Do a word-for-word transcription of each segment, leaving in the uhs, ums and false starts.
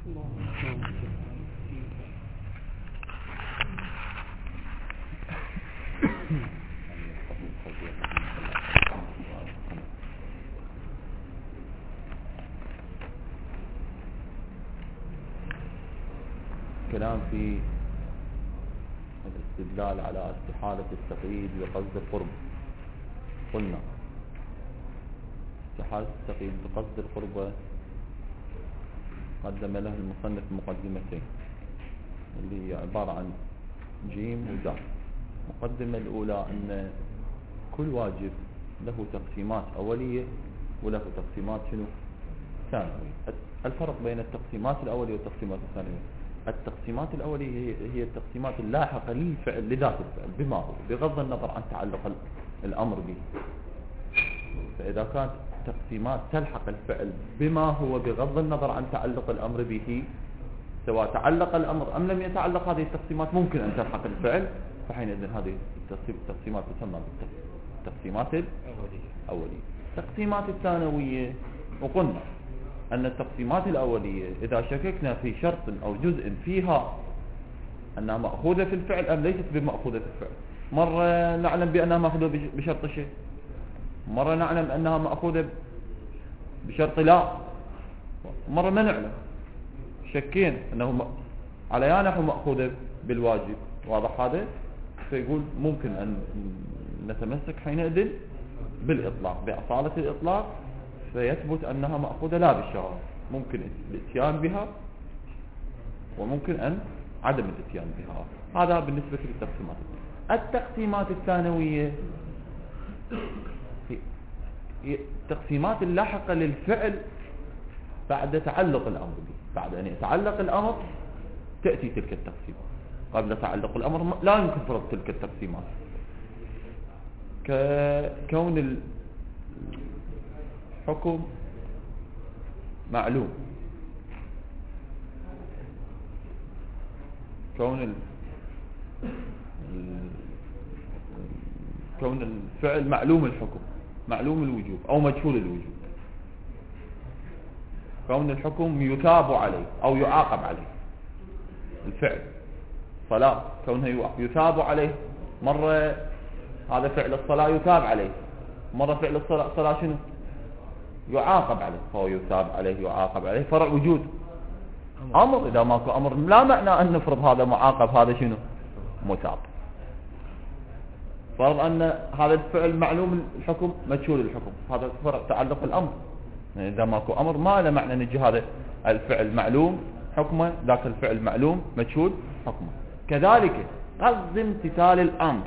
كلام في الاستدلال على استحالة التقييد بقصد القرب. قلنا استحالة التقييد بقصد القربة قدم له المصنف مقدمتين اللي هي عبارة عن جيم ودال. المقدمة الأولى أن كل واجب له تقسيمات أولية وله تقسيمات شنو ثانوية. الفرق بين التقسيمات الأولية والتقسيمات الثانوية: التقسيمات الأولية هي التقسيمات اللاحقة للفعل لذات الفعل بما هو بغض النظر عن تعلق الأمر به. فإذا كانت تقسيمات تلحق الفعل بما هو بغض النظر عن تعلق الأمر به، سواء تعلق الأمر أم لم يتعلق، هذه التقسيمات ممكن أن تلحق الفعل، فحينئذ هذه التقسيمات تسمى بالتقسيمات الأولية. التقسيمات الثانوية، وقلنا أن التقسيمات الأولية إذا شككنا في شرط أو جزء فيها أنها مأخوذة في الفعل أم ليست بمأخوذة في الفعل، مرة نعلم بأنها مأخوذة بشرط شيء، مرة نعلم أنها مأخوذة بشرط لا، مرة ما نعلم، شكين أنه على نحو مأخوذة بالواجب. واضح هذا؟ فيقول ممكن أن نتمسك حينئذ بالإطلاق، بأصالة الإطلاق، فيثبت أنها مأخوذة لا بالشرط، ممكن الاتيان بها وممكن أن عدم الاتيان بها. هذا بالنسبة للتقسيمات. التقسيمات الثانوية هي التقسيمات اللاحقة للفعل بعد تعلق الأمر به. بعد أن يتعلق الأمر تأتي تلك التقسيمات، قبل تعلق الأمر لا يمكن فرض تلك التقسيمات، ككون الحكم معلوم، كون ال... كون الفعل معلوم الحكم، معلوم الوجوب أو مجهول الوجوب، كون الحكم يثاب عليه أو يعاقب عليه. الفعل صلاة كونه يثاب عليه، مرة هذا فعل الصلاة يثاب عليه، مرة فعل الصلاة صلاة شنو يعاقب عليه، فهو يثاب عليه يعاقب عليه، فرع وجود أمر. إذا ماكو أمر لا معنى أن نفرض هذا معاقب هذا شنو مثاب. فرض أن هذا الفعل معلوم الحكم مجهول الحكم، هذا فرع تعلق الأمر. يعني إذا ماكو أمر ما له معنى نجي هذا الفعل معلوم حكمه، ذاك الفعل معلوم مجهول حكمه. كذلك قصد امتثال الأمر،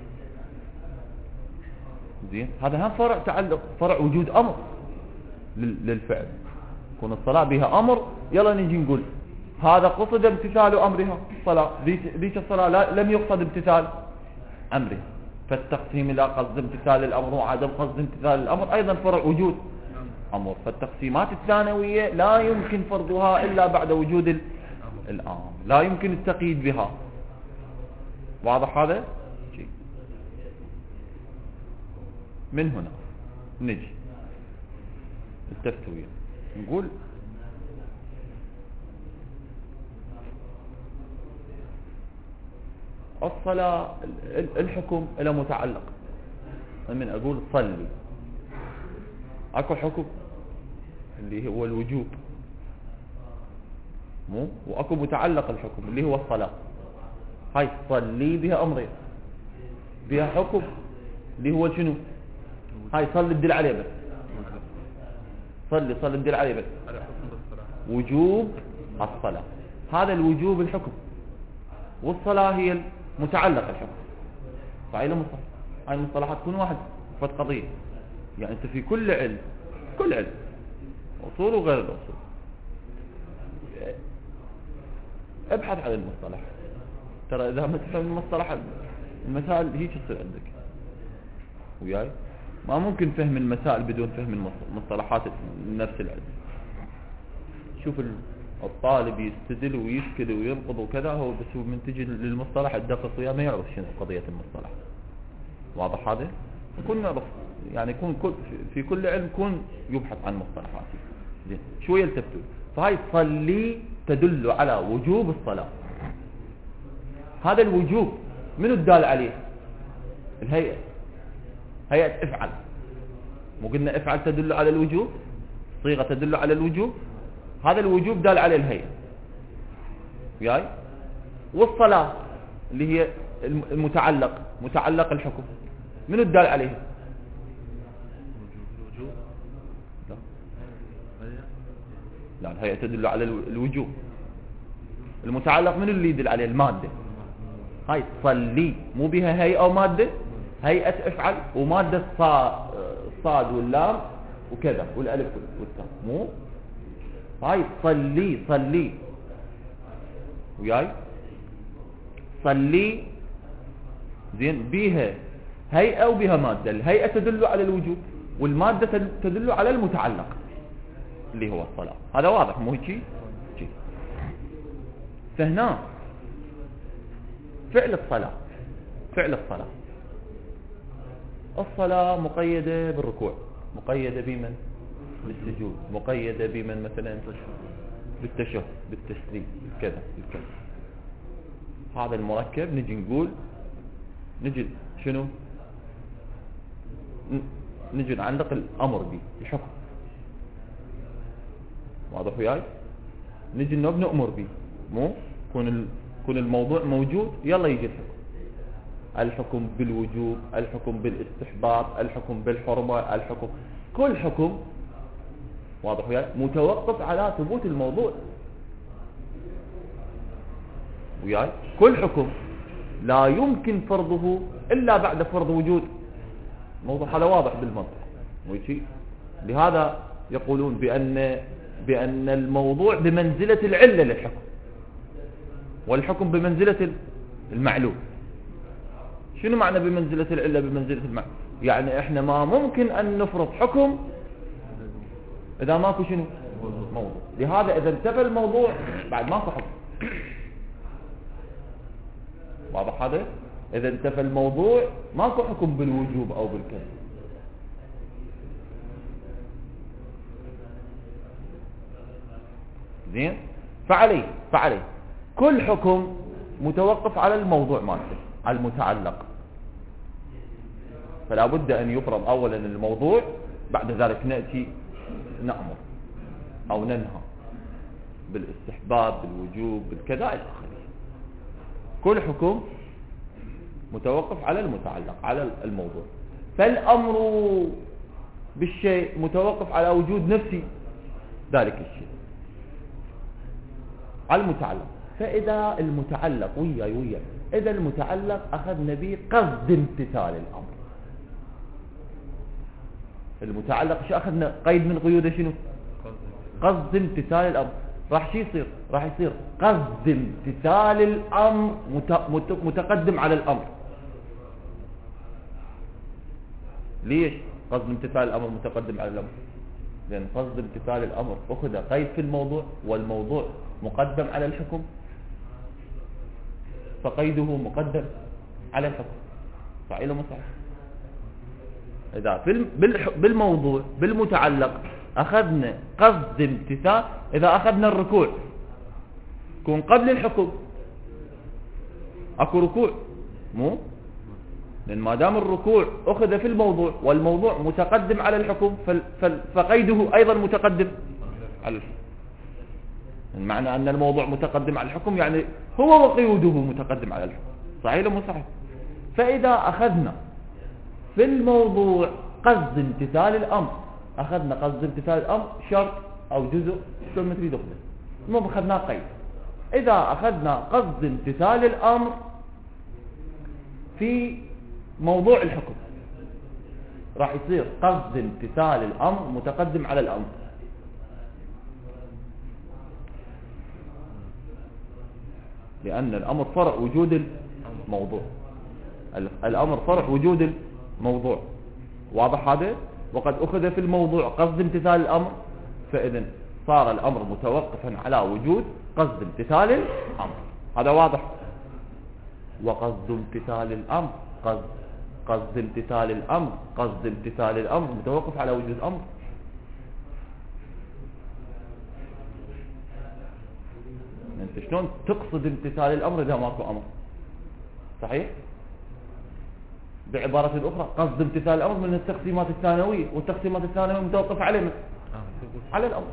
زين، هذا هم فرع تعلق، فرع وجود أمر للفعل. يكون الصلاة بها أمر، يلا نجي نقول هذا قصد امتثال أمرها الصلاة، ذيك الصلاة لم يقصد امتثال أمرها، فالتقسيم إلى قصد امتثال الأمر وعدم قصد امتثال الأمر أيضا فرع وجود أمر. فالتقسيمات الثانوية لا يمكن فرضها إلا بعد وجود الأمر، لا يمكن التقييد بها. واضح هذا؟ من هنا نجي التفتوية، نقول الصلاة الحكم إلى متعلق. من أقول صلي، أكو حكم اللي هو الوجوب، مو وأكو متعلق الحكم اللي هو الصلاة. هاي صلي بها أمرين، بها حكم اللي هو شنو، هاي صلي الدل عليه بس، صلي صلي الدل عليه بس وجوب الصلاة. هذا الوجوب الحكم، والصلاة هي المتعلق الحكم. فهي المصطلح، هاي المصطلحات تكون واحد فت قضية. يعني أنت في كل علم، كل علم أصول وغير الأصول، ابحث عن المصطلح. ترى إذا ما تفهم المصطلح المسائل هيك تصير عندك وياي. ما ممكن فهم المسائل بدون فهم المصطلحات نفس العلم. شوف الطالب يستدل ويسكد وينقض وكذا، هو بس من تجي للمصطلح الدقيق وياه ما يعرف شنو قضية المصطلح. واضح هذا؟ يكون نعرف يعني يكون كل في كل علم يكون يبحث عن مصطلحات. زين شويه التفتوا. فهاي صلي تدل على وجوب الصلاة. هذا الوجوب من الدال عليه؟ الهيئة، هيئة افعل. مو قلنا افعل تدل على الوجوب، صيغة تدل على الوجوب، هذا الوجوب دال على الهيئة وياي. والصلاة اللي هي المتعلق، متعلق الحكم، من الدال عليه؟ لا. لا، الهيئة تدل على الوجوب. المتعلق من اللي يدل عليه؟ المادة. هاي صلي مو بها هيئة ومادة، هيئة افعل ومادة الصاد واللام وكذا والالف والتاء، مو هاي صلي. صلي وياي، صلي زين بيها هيئة وبها مادة. الهيئة تدل على الوجوب والمادة تدل على المتعلق اللي هو الصلاة. هذا واضح مو هيك؟ فهنا فعل الصلاة، فعل الصلاة الصلاة مقيدة بالركوع، مقيدة بمن؟ بالسجود، مقيدة بمن مثلا؟ بالتشهد، بالتسليم، كذا بالكذا. هذا المركب نجي نقول نجي شنو؟ نجي نعلق الأمر به الحكم. واضح وياي؟ نجي نأمر به، مو كون كون الموضوع موجود يلا يجي الحكم. الحكم بالوجوب، الحكم بالاستحباب، الحكم بالحرمة، الحكم، كل حكم واضح وياي متوقف على ثبوت الموضوع وياي. كل حكم لا يمكن فرضه إلا بعد فرض وجود موضوع. هذا واضح بالمنطق ويجي. لهذا يقولون بأن بأن الموضوع بمنزلة العلة للحكم، والحكم بمنزلة المعلوم. شنو معنى بمنزلة العلة بمنزلة المعلوم؟ يعني احنا ما ممكن ان نفرض حكم اذا ماكو شنو؟ موضوع. لهذا اذا انتفى الموضوع بعد ماكو حكم. واضح هذا؟ اذا انتفى الموضوع ماكو حكم بالوجوب او بالكذا. زين؟ فعليه فعليه كل حكم متوقف على الموضوع مالته، على المتعلق. فلا بد أن يفرض أولا الموضوع، بعد ذلك نأتي نأمر أو ننهى بالاستحباب، بالوجوب، بالكذا إلى آخره. كل حكم متوقف على المتعلق، على الموضوع. فالأمر بالشيء متوقف على وجود نفسي ذلك الشيء، على المتعلق. فإذا المتعلق ويا ويا إذا المتعلق أخذنا به قصد امتثال الأمر. المتعلق شو أخذنا قيد من قيوده؟ شنو؟ قصد امتثال الأمر. راح شو يصير؟ راح يصير قصد امتثال الأمر متقدم على الأمر. ليش قصد امتثال الأمر متقدم على الأمر؟ لأن قصد امتثال الأمر أخذ قيد في الموضوع، والموضوع مقدم على الحكم، فقيده مقدم على الحكم. صحيح ولا مو صحيح؟ إذا في بالموضوع بالمتعلق أخذنا قصد امتثال، إذا أخذنا الركوع يكون قبل الحكم، أكو ركوع مو؟ لأن ما دام الركوع أخذ في الموضوع والموضوع متقدم على الحكم فقيده أيضا متقدم على الحكم. المعنى أن الموضوع متقدم على الحكم يعني هو وقيوده متقدم على الحكم. صحيح ولا مو صحيح؟ فإذا أخذنا في الموضوع قصد امتثال الأمر، أخذنا قصد امتثال الأمر شرط أو جزء شو ما تريد أخذه، المهم أخذنا قيد. إذا أخذنا قصد امتثال الأمر في موضوع الحكم راح يصير قصد امتثال الأمر متقدم على الأمر. لأن الأمر فرع وجود الموضوع، الأمر فرع وجود الموضوع. واضح هذا؟ وقد أخذ في الموضوع قصد امتثال الأمر، فإذن صار الأمر متوقفا على وجود قصد امتثال الأمر. هذا واضح. وقصد امتثال الأمر قصد قصد امتثال الأمر قصد امتثال الأمر متوقف على وجود أمر. انت شلون تقصد امتثال الامر اذا ماكو امر؟ صحيح؟ بعبارة اخرى قصد امتثال الامر من التقسيمات الثانوية، والتقسيمات الثانوية متوقفة على من؟ على الامر.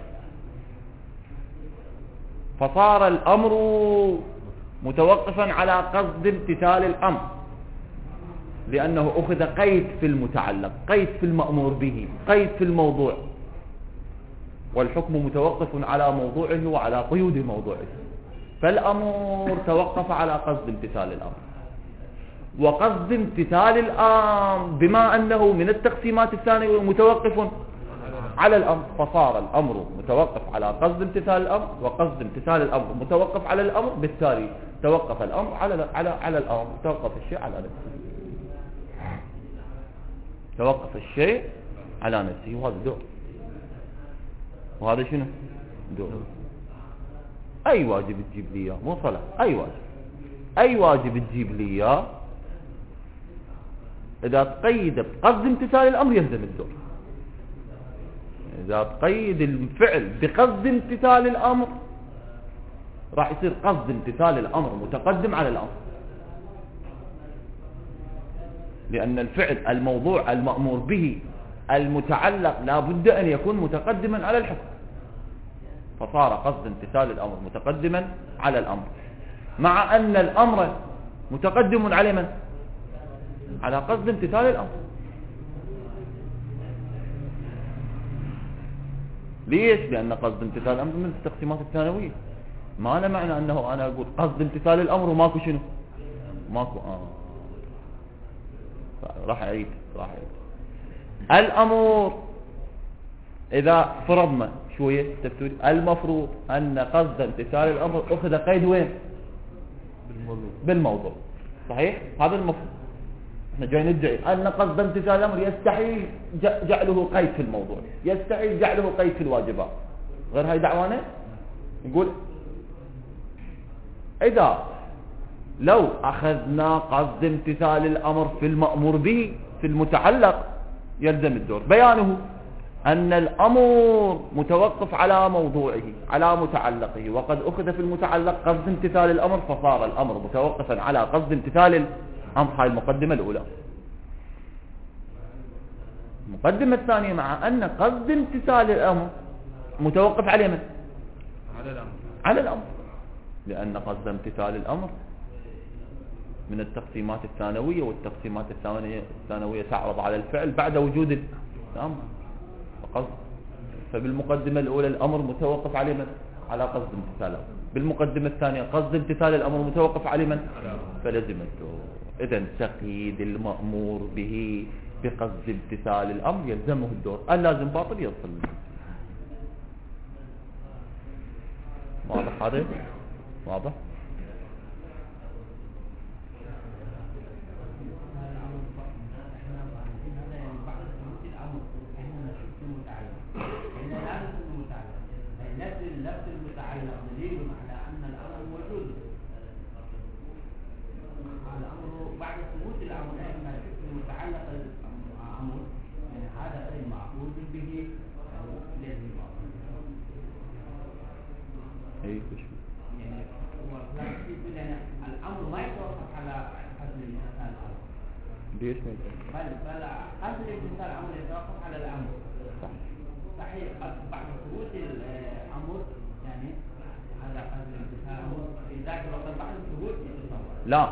فصار الامر متوقفا على قصد امتثال الامر، لانه اخذ قيد في المتعلق، قيد في المأمور به، قيد في الموضوع، والحكم متوقف على موضوعه وعلى قيود موضوعه. فالامر توقف على قصد امتثال الامر، وقصد امتثال الامر بما انه من التقسيمات الثانية متوقف على الامر، فصار الامر متوقف على قصد امتثال الامر، وقصد امتثال الامر متوقف على الامر، بالتالي توقف الامر على على على الامر، توقف الشيء على نفسه، توقف الشيء على نفسه، وهذا دور. وهذا شنو؟ دور. اي واجب تجيب لي اياه، مو صلاة، اي واجب، اي واجب تجيب لي اياه اذا تقيد بقصد امتثال الامر يلزم الدور. اذا تقيد الفعل بقصد امتثال الامر راح يصير قصد امتثال الامر متقدم على الامر، لان الفعل الموضوع المأمور به المتعلق لا بد ان يكون متقدما على الحكم، فصار قصد امتثال الامر متقدما على الامر، مع ان الامر متقدم على من؟ على قصد امتثال الامر. ليش؟ لان قصد امتثال الامر من التقسيمات الثانوية. ما أنا معنى انه انا اقول قصد امتثال الامر وماكو شنو؟ ماكو اه راح اعيد راح اعيد الامر. اذا فرضنا شوية تفسير، المفروض ان قصد امتثال الامر اخذ قيد وين؟ بالموضوع. بالموضوع، صحيح؟ هذا المفروض. احنا جاي ندعي ان قصد امتثال الامر يستحيل جعله قيد في الموضوع، يستحيل جعله قيد في الواجبات، غير هاي دعوانا. نقول اذا لو اخذنا قصد امتثال الامر في المأمور به في المتعلق يلزم الدور. بيانه ان الامر متوقف على موضوعه على متعلقه، وقد اخذ في المتعلق قصد امتثال الامر، فصار الامر متوقفا على قصد امتثال الامر. هاي المقدمة الاولى. المقدمة الثانية، مع ان قصد امتثال الامر متوقف على من؟ على الامر. على الامر، لان قصد امتثال الامر من التقسيمات الثانوية، والتقسيمات الثانوية الثانوية تعرض على الفعل بعد وجود الامر. فقصد فبالمقدمة الأولى الأمر متوقف على من؟ على قصد امتثال الأمر. بالمقدمة الثانية قصد امتثال الأمر متوقف على من؟ فلزم الدور. إذن تقييد المأمور به بقصد امتثال الأمر يلزمه الدور، اللازم باطل يصل. واضح هذا؟ واضح؟ ليش ما يتوقف؟ بل بل قبل امتثال الامر يتوقف على الامر. صح. صحيح. بعد ثبوت الامر يعني هذا قبل امتثال الامر في ذاك الوقت بعد ثبوت يتصور. لا،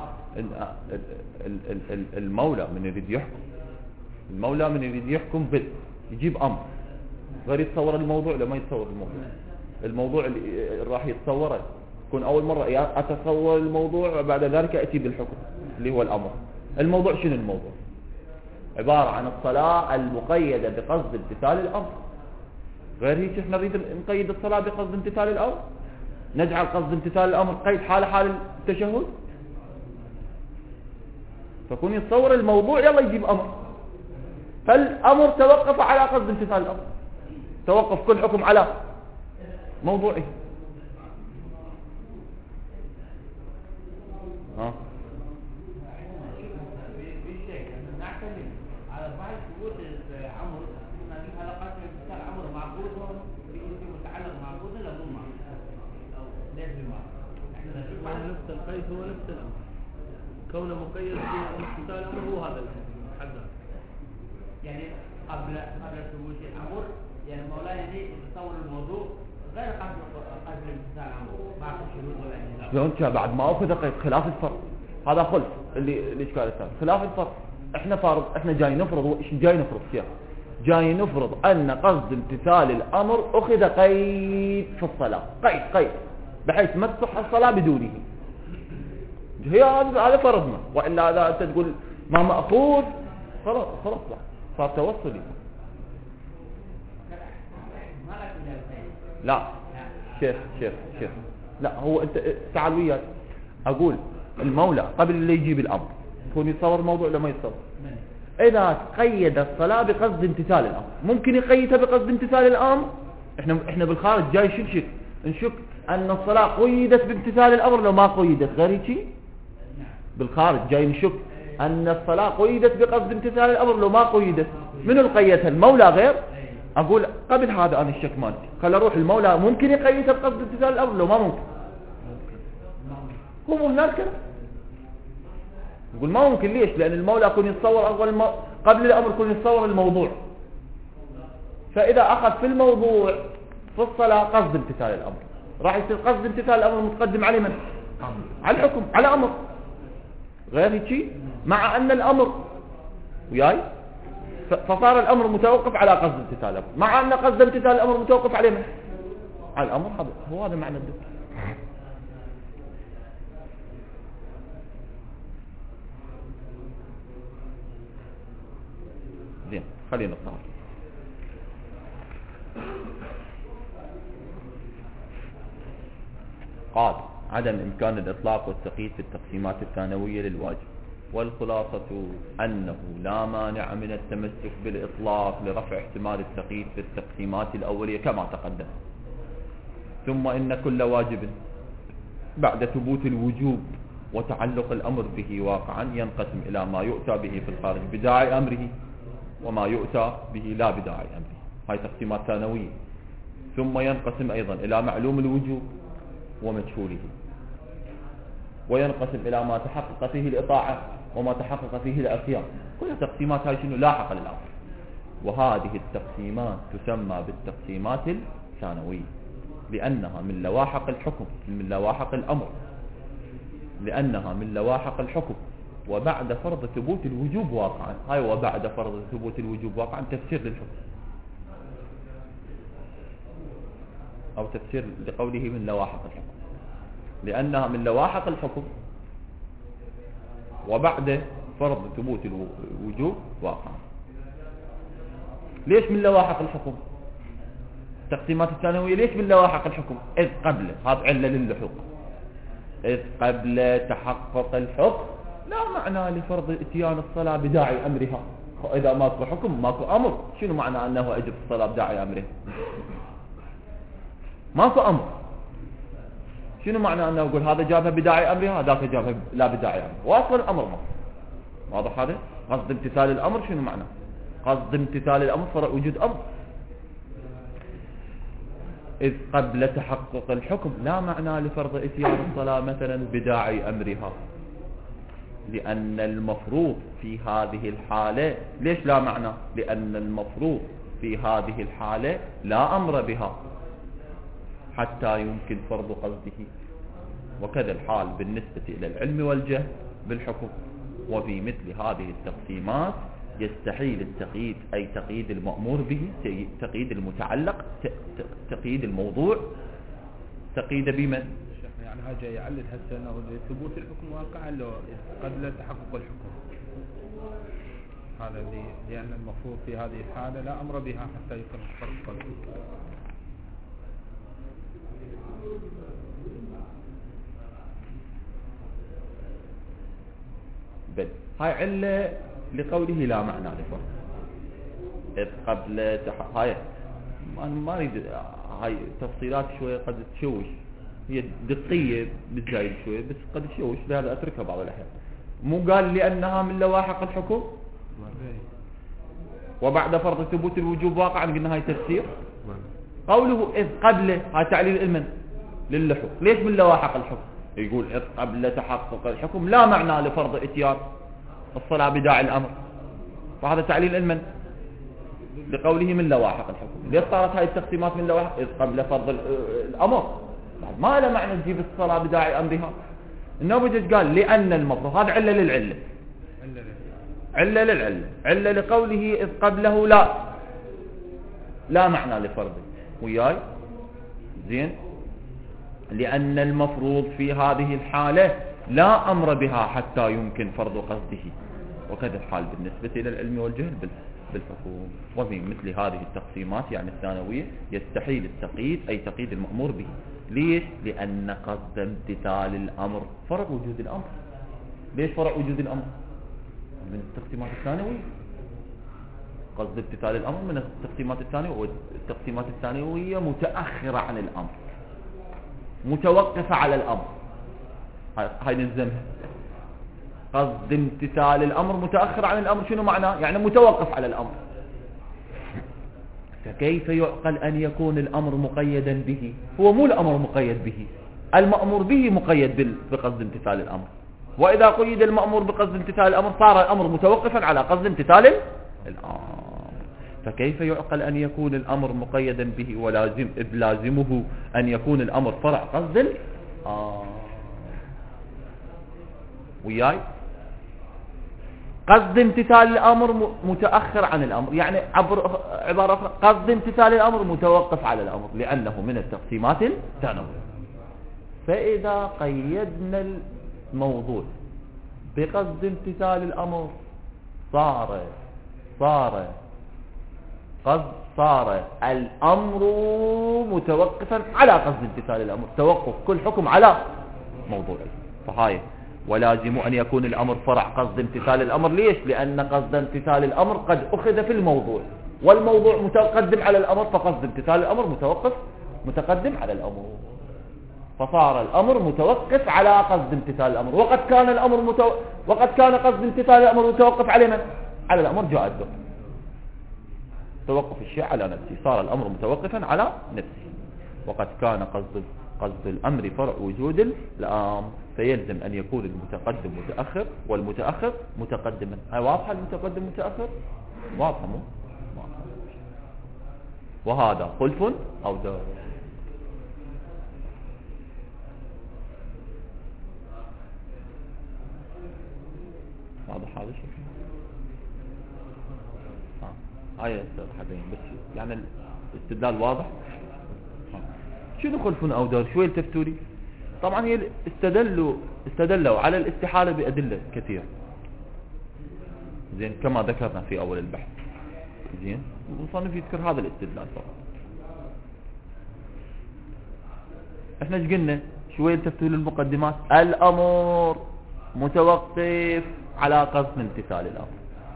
المولى من يريد يحكم، المولى من يريد يحكم بال يجيب امر، غير يتصور الموضوع لما يتصور الموضوع. الموضوع اللي راح يتصوره يكون اول مرة اتصور الموضوع، وبعد ذلك اتي بالحكم اللي هو الامر. الموضوع شنو؟ الموضوع عبارة عن الصلاة المقيدة بقصد امتثال الأمر. غير هيك احنا نريد نقيد الصلاة بقصد امتثال الأمر، نجعل قصد امتثال الأمر قيد حال حال التشهد، فكون يتصور الموضوع يلا يجيب أمر. فالأمر توقف على قصد امتثال الأمر، توقف كل حكم على موضوعه. ها معنى نفس القيد هو نفس الأمر، كونه مقيد بامتثال الأمر هو هذا الحد. يعني قبل قبل ثبوت الأمر يعني مولانا يعني يتصور الموضوع غير قبل قبل امتثال الأمر بعد الشروط والأجزاء. لو أنت بعد ما أخذ قيد خلاف الفرق هذا خلف اللي الإشكال الثاني خلاف الفرق. إحنا فارض إحنا جاي نفرض إيش جاي نفرض فيها؟ جاي نفرض أن قصد امتثال الأمر أخذ قيد في الصلاة، قيد قيد بحيث ما تصح الصلاة بدونه. هي هذا فرضنا، وإلا هذا أنت تقول ما مأخوذ خلاص خلاص لا صار توصلي. لا شيخ شيخ شيخ لا هو أنت تعال وياي أقول المولى قبل اللي يجيب الأمر يكون يتصور الموضوع لما يتصور. إذا قيد الصلاة بقصد امتثال الأمر ممكن يقيدها بقصد امتثال الأمر. إحنا إحنا بالخارج جاي شك شك نشك أن الصلاة قيدت بامتثال الأمر لو ما قيدت غير شيء. بالخارج جاي نشك أن الصلاة قيدت بقصد امتثال الأمر لو ما قيدت. من القيدها المولى غير. أقول قبل هذا أنا الشك مالتي خل أروح المولى ممكن يقيدها بقصد امتثال الأمر لو ما ممكن. هو هناك يقول ما ممكن. ليش؟ لأن المولى يكون يتصور أول ما قبل الأمر يكون يتصور الموضوع، فإذا أخذ في الموضوع في الصلاة قصد امتثال الأمر راح يصير قصد امتثال الأمر متقدم عليه من؟ على الحكم على أمر غير هيك. مع أن الأمر وياي فصار الأمر متوقف على قصد امتثال الأمر، مع أن قصد امتثال الأمر متوقف عليه من؟ على الأمر. هذا هو هذا معنى الدكتور. زين خلينا نطلع. قال عدم إمكان الإطلاق والتقييد في التقسيمات الثانوية للواجب، والخلاصة أنه لا مانع من التمسك بالإطلاق لرفع احتمال التقييد في التقسيمات الأولية كما تقدم. ثم إن كل واجب بعد ثبوت الوجوب وتعلق الأمر به واقعا ينقسم إلى ما يؤتى به في الخارج بداعي أمره وما يؤتى به لا بداعي أمره. هاي تقسيمات ثانوية. ثم ينقسم أيضا إلى معلوم الوجوب ومجهوله، وينقسم إلى ما تحقق فيه الإطاعة وما تحقق فيه العصيان. كل تقسيمات هاي شنو لاحق للأمر. وهذه التقسيمات تسمى بالتقسيمات الثانوية لأنها من لواحق الحكم من لواحق الأمر لأنها من لواحق الحكم وبعد فرض ثبوت الوجوب واقعا. هاي وبعد فرض ثبوت الوجوب واقعا تفسير للحكم أو تفسير لقوله من لواحق الحكم، لأنها من لواحق الحكم وبعد فرض ثبوت الوجوب واقعا. ليش من لواحق الحكم؟ التقسيمات الثانوية ليش من لواحق الحكم؟ إذ قبل هذا علة للحكم إذ قبل تحقق الحكم لا معنى لفرض اتيان الصلاة بداعي أمرها. إذا ماكو حكم ماكو أمر، شنو معنى أنه أجب الصلاة بداعي أمرها؟ ماكو أمر. شنو معنى أنه يقول هذا جابها بداعي أمرها هذاك جابها لا بداعي أمرها؟ وأصلا الأمر ما واضح. هذا قصد امتثال الأمر. شنو معنى قصد امتثال الأمر؟ فرع وجود أمر. إذ قبل تحقق الحكم لا معنى لفرض اتيان الصلاة مثلا بداعي أمرها، لأن المفروض في هذه الحالة ليش لا معنى؟ لأن المفروض في هذه الحالة لا أمر بها حتى يمكن فرض قصده. وكذا الحال بالنسبة إلى العلم والجهل بالحكم. وفي مثل هذه التقسيمات يستحيل التقييد، أي تقييد المأمور به، تقييد المتعلق، تقييد الموضوع، تقييد بمن؟ يعني هذا يعلل هسه أنه ثبوت الحكم واقعا لو قبل تحقق الحكم. هذا اللي لأن المفروض في هذه الحالة لا أمر بها حتى يكون فرض قصده. بل هاي علة لقوله لا معنى لفرض إذ قبل تح... هاي ما أريد هاي تفصيلات شوية قد تشوش، هي دقية بالزايد شوية بس قد تشوش، لهذا أتركها بعض الأحيان. مو قال لأنها من لواحق الحكم وبعد فرض ثبوت الوجوب واقعا قلنا هاي تفسير. قوله إذ قبل هاي تعليل المن للحوق. ليش من لواحق الحكم؟ يقول إذ قبل تحقق الحكم لا معنى لفرض اتيان الصلاة بداعي الأمر، فهذا تعليل المن لقوله من لواحق الحكم. ليش صارت هاي التقسيمات من لواحق؟ إذ قبل فرض الأمر ما له معنى تجيب الصلاة بداعي أمرها. النوبجي قال لأن المفروض، هذا علة للعلة، علة للعلة، علة لقوله إذ قبله لا لا معنى لفرضه وياي زين، لأن المفروض في هذه الحالة لا أمر بها حتى يمكن فرض قصده، وكذا الحال بالنسبة إلى العلم والجهل بالحكم. وفي مثل هذه التقسيمات يعني الثانوية يستحيل التقييد، أي تقييد المأمور به. ليش؟ لأن قصد امتثال الأمر فرع وجود الأمر. ليش فرع وجود الأمر؟ من التقسيمات الثانوية. قصد امتثال الأمر من التقسيمات الثانوية، والتقسيمات الثانوية متأخرة عن الأمر، متوقفة على الأمر. هاي نلزمها. قصد امتثال الأمر متأخر عن الأمر، شنو معناه؟ يعني متوقف على الأمر. فكيف يعقل أن يكون الأمر مقيدا به؟ هو مو الأمر مقيد به، المأمور به مقيد بقصد امتثال الأمر. وإذا قيد المأمور بقصد امتثال الأمر صار الأمر متوقفا على قصد امتثال الأمر. فكيف يعقل أن يكون الأمر مقيدا به ولازم إذ لازمه أن يكون الأمر فرع قصد الأمر. وياي قصد امتثال الأمر متأخر عن الأمر، يعني عبر عبارة أخرى قصد امتثال الأمر متوقف على الأمر لأنه من التقسيمات الثانوية. فإذا قيدنا الموضوع بقصد امتثال الأمر صار صار قصد صار الأمر متوقفا على قصد امتثال الأمر، توقف كل حكم على موضوعه. فهاي ولازم أن يكون الأمر فرع قصد امتثال الأمر. ليش؟ لأن قصد امتثال الأمر قد أخذ في الموضوع، والموضوع متقدم على الأمر، فقصد امتثال الأمر متوقف متقدم على الأمر، فصار الأمر متوقف على قصد امتثال الأمر. وقد كان الأمر متو... وقد كان قصد امتثال الأمر متوقف على من؟ على الأمر. جاء الدور توقف الشيء على نفسه، صار الأمر متوقفا على نفسه. وقد كان قصد قصد الأمر فرع وجود الأمر، فيلزم أن يكون المتقدم متأخر والمتأخر متقدما. هاي واضحة؟ المتقدم متأخر واضحة مو؟ وهذا خلف أو دار. واضح هذا الشيء؟ هاي حقين بس يعني الاستدلال واضح. شنو خلف أو دار؟ شوي التفتوري. طبعا هي استدلوا استدلوا على الاستحالة بأدلة كثيرة زين كما ذكرنا في أول البحث. زين المصنف يذكر هذا الاستدلال فقط. احنا ايش قلنا؟ شوي التفتوا للمقدمات. الأمر متوقف على قصد امتثال الأمر.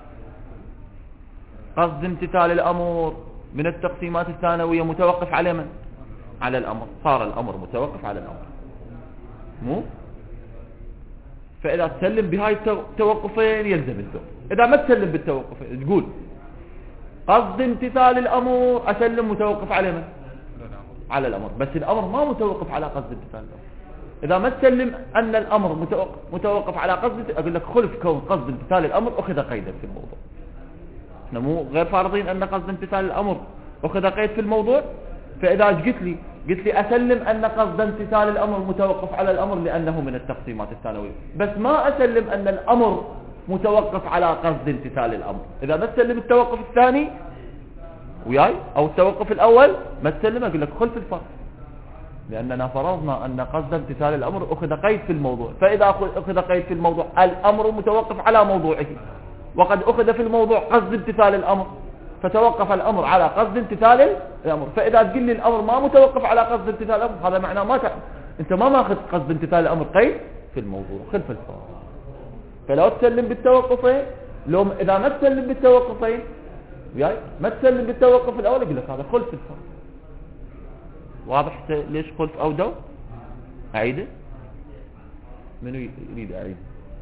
قصد امتثال الأمر من التقسيمات الثانوية متوقف على من؟ على الأمر. صار الأمر متوقف على الأمر مو؟ فإذا تسلم بهاي التوقفين يلزم الدور. إذا ما تسلم بالتوقفين تقول قصد امتثال الأمر أسلم متوقف على من؟ على الأمر. بس الأمر ما متوقف على قصد امتثال الأمر. إذا ما تسلم أن الأمر متوقف, متوقف على قصد، أقول لك خلف كون قصد امتثال الأمر أخذ قيدا في الموضوع. احنا مو غير فارضين أن قصد امتثال الأمر أخذ قيد في الموضوع. فإذا قلت لي قلت لي أسلم أن قصد امتثال الأمر متوقف على الأمر لأنه من التقسيمات الثانوية، بس ما أسلم أن الأمر متوقف على قصد امتثال الأمر. إذا ما تسلم التوقف الثاني وياي أو التوقف الأول ما تسلم، أقول لك خلف الفرق، لأننا فرضنا أن قصد امتثال الأمر أخذ قيد في الموضوع. فإذا أخذ قيد في الموضوع الأمر متوقف على موضوعه، وقد أخذ في الموضوع قصد امتثال الأمر، فتوقف الأمر على قصد امتثال الأمر. فإذا تقول لي الأمر ما متوقف على قصد امتثال الأمر، هذا معناه ما ت... أنت ما ماخذ قصد امتثال الأمر قيد في الموضوع، خلف الفرق. فلو تسلم بالتوقفين، لو إذا ما تسلم بالتوقفين وياي ما تسلم بالتوقف الأول، يقول لك هذا خلف الفرق. واضح ليش خلف أو دو؟ أعيده؟ منو يريد أعيد؟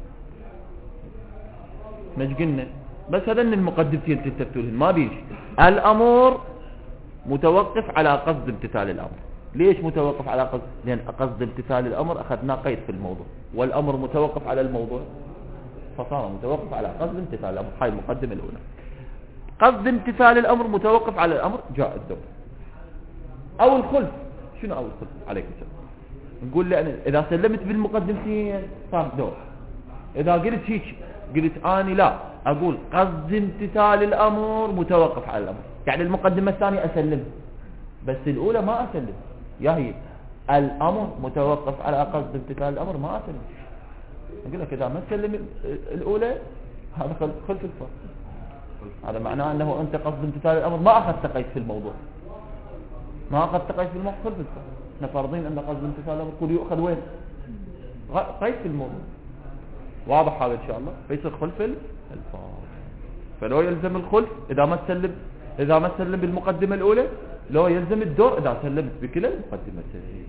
مش قلنا بس هذا ان المقدمتين تتفتولهن ما بيش. الأمر متوقف على قصد امتثال الأمر، ليش متوقف على قصد؟ لأن قصد امتثال الأمر أخذنا قيد في الموضوع، والأمر متوقف على الموضوع فصار متوقف على قصد امتثال الأمر. هاي المقدمة الأولى. قصد امتثال الأمر متوقف على الأمر، جاء الدور أو الخلف. شنو أو الخلف؟ عليك السلام. نقول لأن إذا سلمت بالمقدمتين صار دور. إذا قلت هيك قلت أني لا أقول قصد امتثال الأمر متوقف على الأمر، يعني المقدمة الثانية أسلم، بس الأولى ما أسلم. يا هي الأمر متوقف على قصد امتثال الأمر ما أسلم. أقول لك إذا ما تسلم الأولى هذا خلف الفرق. هذا معناه أنه أنت قصد امتثال الأمر ما أخذت قيد في الموضوع، ما أخذت قيد في الموضوع خلف الفرق. احنا فرضين أن قصد امتثال الأمر كل يؤخذ وين؟ قيد في الموضوع. واضح هذا إن شاء الله؟ فيصير خلف الفرق. فلو يلزم الخلف إذا ما تسلم، إذا ما تسلم بالمقدمة الأولى لو يلزم الدور إذا سلمت بكلا المقدمتين.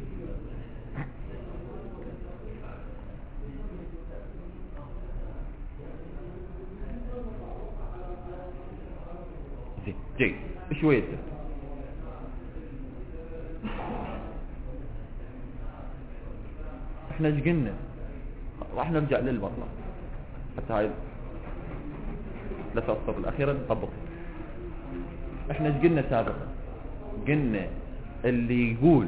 زين جيد شوية. احنا ايش قلنا؟ راح نرجع للمطلب حتى هاي لا تأثر الأخيرة نطبق. احنا ايش قلنا سابقا؟ قلنا اللي يقول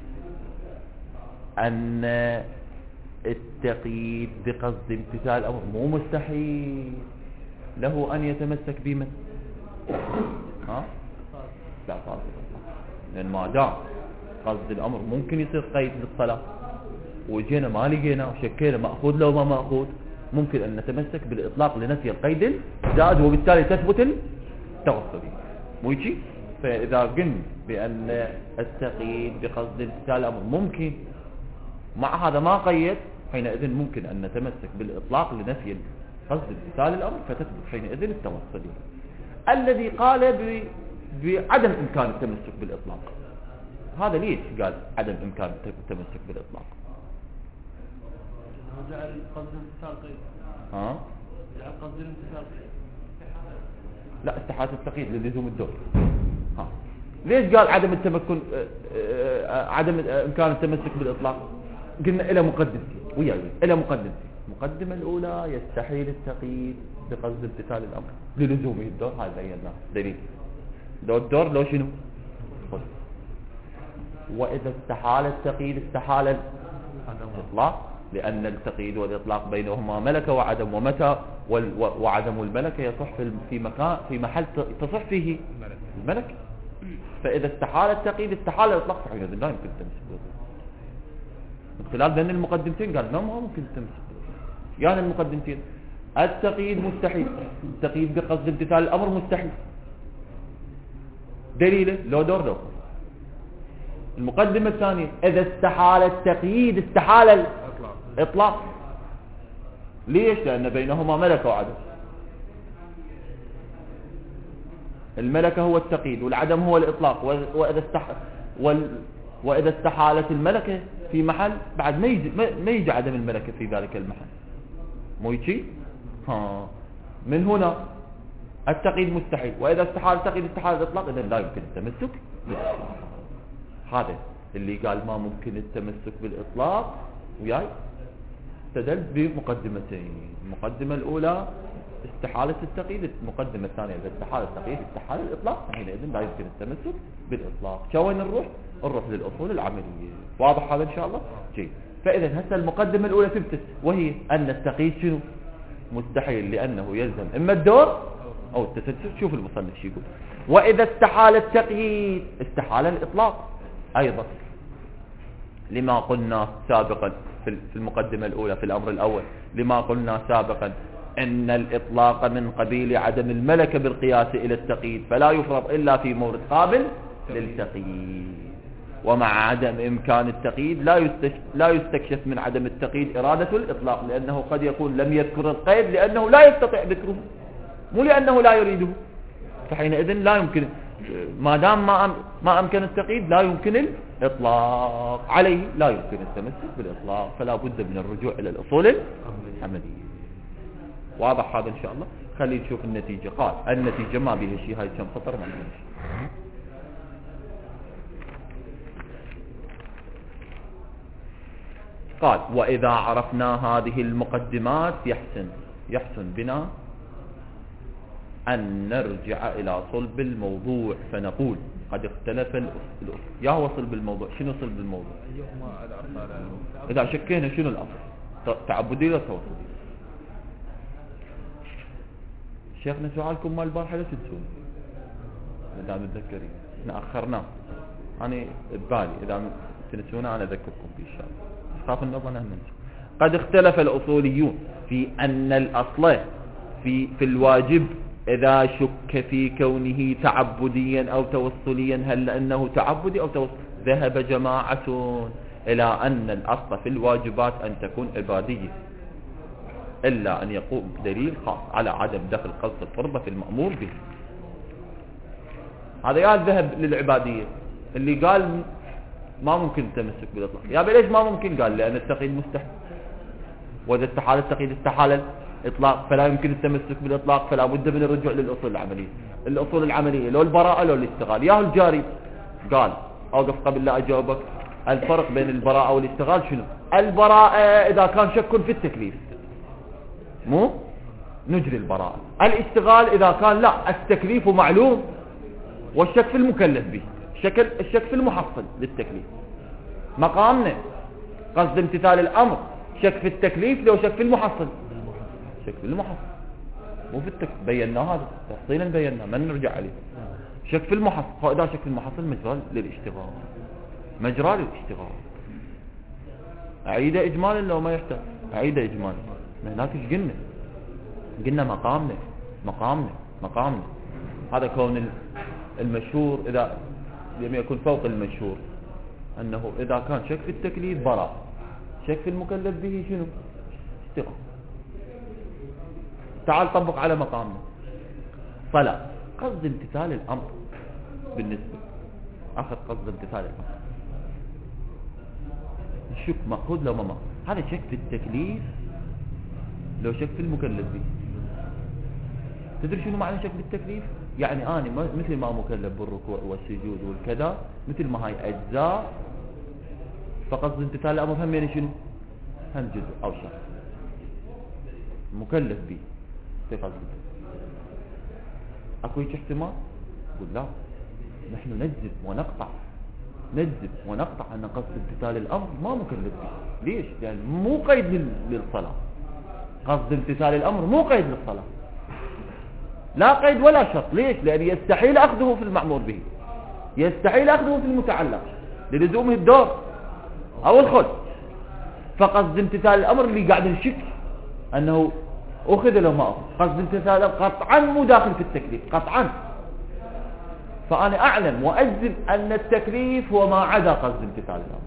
أن التقييد بقصد امتثال الأمر مو مستحيل له أن يتمسك بمن؟ ها؟ لا صار، لأن ما دام قصد الأمر ممكن يصير قيد للصلاة وجينا ما لقينا وشكينا مأخوذ لو ما مأخوذ، ممكن أن نتمسك بالإطلاق لنفي القيد الزائد وبالتالي تثبت التوصلية. مو يجي؟ فإذا قلنا بأن التقييد بقصد امتثال الأمر ممكن مع هذا ما قيد، حينئذ ممكن أن نتمسك بالإطلاق لنفي قصد امتثال الأمر فتثبت حينئذ التوصلية. الذي قال بعدم إمكان التمسك بالإطلاق، هذا ليش قال عدم إمكان التمسك بالإطلاق؟ جعل قصد الامتثال قيد. ها؟ جعل قصد الامتثال قيد. لا استحالة التقييد للزوم الدور. ها ليش قال عدم التمكن عدم إمكان التمسك بالإطلاق؟ قلنا إلى مقدمتين وياي إلى مقدمتين. المقدمة الأولى يستحيل التقييد بقصد امتثال الأمر للزومه الدور، هذا بيناه دليل. لو الدور لو شنو؟ وإذا استحال التقييد استحال الإطلاق، لأن التقييد والإطلاق بينهما ملكة وعدم، ومتى وعدم الملكة يصح في مكان في محل تصح فيه الملكة. فإذا استحال التقييد استحال الإطلاق، فحينئذ لا يمكن التمسك بالإطلاق. من خلال ذن المقدمتين قال ما ممكن التمسك بالإطلاق. يعني المقدمتين التقييد مستحيل، التقييد بقصد امتثال الأمر مستحيل. دليله لو دور لو. المقدمة الثانية إذا استحال التقييد استحال الإطلاق. ليش؟ لأن بينهما ملكة وعدم. الملكة هو التقييد والعدم هو الإطلاق. وإذا استح وال... وإذا استحالت الملكة في محل بعد ما يجي ما يجي عدم الملكة في ذلك المحل. مو يجي؟ ها من هنا التقييد مستحيل، وإذا استحال التقييد استحال الإطلاق، إذا لا يمكن التمسك بالإطلاق. هذا اللي قال ما ممكن التمسك بالإطلاق وياي استدل بمقدمتين. المقدمة الأولى استحالة التقييد، المقدمة الثانية إذا استحال التقييد استحال الإطلاق، حينئذ لا يمكن التمسك بالإطلاق. شوين نروح؟ نروح للأصول العملية. واضح هذا إن شاء الله؟ جيد. فإذا هسه المقدمة الأولى ثبتت، وهي أن التقييد شنو؟ مستحيل، لأنه يلزم إما الدور أو التسلسل. شوف المصنف شو يقول: وإذا استحال التقييد استحال الإطلاق أيضا، لما قلنا سابقا في المقدمة الأولى في الأمر الأول، لما قلنا سابقا أن الإطلاق من قبيل عدم الملكة بالقياس إلى التقييد، فلا يفرض إلا في مورد قابل للتقييد. ومع عدم إمكان التقييد لا يستكشف من عدم التقييد إرادة الإطلاق، لأنه قد يكون لم يذكر القيد لأنه لا يستطيع ذكره، مو لأنه لا يريده. فحينئذ لا يمكن، ما دام ما أم ما أمكن التقييد لا يمكن الإطلاق عليه، لا يمكن التمسك بالإطلاق. فلا بد من الرجوع إلى الأصول العملية. واضح هذا إن شاء الله؟ خلينا نشوف النتيجة. قال النتيجة ما بيها شيء، هاي كم سطر ما بيها شيء. قال وإذا عرفنا هذه المقدمات يحسن يحسن بنا أن نرجع إلى صلب الموضوع فنقول قد اختلف الأصل. يا هو صلب الموضوع، شنو صلب الموضوع؟ إذا شكينا شنو الأصل، تعبدي ولا توصلي؟ شيخنا سؤالكم مال البارحة لا تنسون إذا متذكرين، احنا أخرناه أنا ببالي إذا تنسونا أنا أذكركم فيه إن شاء الله، خاف النظر أن ننسى. قد اختلف الأصوليون في أن الأصل في في الواجب إذا شك في كونه تعبديا أو توصليا هل أنه تعبدي أو توصلي. ذهب جماعة إلى أن الأصل في الواجبات أن تكون عبادية إلا أن يقوم دليل خاص على عدم دخل قصد الفرض في المأمور به. هذا يا الذهب للعبادية اللي قال ما ممكن التمسك بالإطلاق. يا ليش ما ممكن؟ قال لأن التقييد مستحيل، وإذا استحال التقييد استحال الإطلاق فلا يمكن التمسك بالإطلاق، فلا بد من الرجوع للأصول العملية. الأصول العملية لو البراءة لو الاشتغال. ياهو الجاري قال أوقف قبل لا أجاوبك. الفرق بين البراءة والاشتغال شنو؟ البراءة إذا كان شك في التكليف مو نجري البراءة. الاشتغال إذا كان لا التكليف معلوم والشك في المكلف به، شكل الشك في المحصل للتكليف. مقامنا قصد امتثال الأمر شك في التكليف لو شك في المحصل، شك في المحصل مو في التكليف. بينا هذا تفصيلا، بينا ما نرجع عليه. شك في المحصل، فإذا شك في المحصل مجرى للاشتغال، مجرى للاشتغال. أعيده إجمالا لو ما يحتاج أعيده إجمالا. هناك ايش قلنا؟ قلنا مقامنا مقامنا مقامنا هذا كون المشهور إذا لم يكن فوق المشهور أنه إذا كان شك في التكليف براء، شك في المكلف به شنو؟ اشتغال. تعال طبق على مقامنا. صلاة قصد امتثال الأمر، بالنسبة أخذ قصد امتثال الأمر، الشك مأخوذ لو ما مأخوذ. هذا شك في التكليف لو شك في المكلف به. تدري شنو معنى شك بالتكليف؟ يعني أنا مثل ما مكلف بالركوع والسجود والكذا، مثل ما هاي أجزاء، فقصد امتثال الأمر هم يعني شنو؟ هم جزء أو شك مكلف به في قصد. أكو هيك احتمال؟ قل لا، نحن نجزم ونقطع نجزم ونقطع أن قصد امتثال الأمر ما مكلف به. ليش؟ يعني مو قيد للصلاة. قصد امتثال الأمر مو قيد للصلاة، لا قيد ولا شرط. ليش؟ لأن يستحيل أخذه في المأمور به، يستحيل أخذه في المتعلق للزومه الدور أو الخلق. فقصد امتثال الأمر اللي قاعد نشك أنه أخذ لو ما أخذ، قصد امتثال الأمر قطعا مو داخل في التكليف قطعا. فأنا أعلم وأجزم أن التكليف هو ما عدا قصد امتثال الأمر،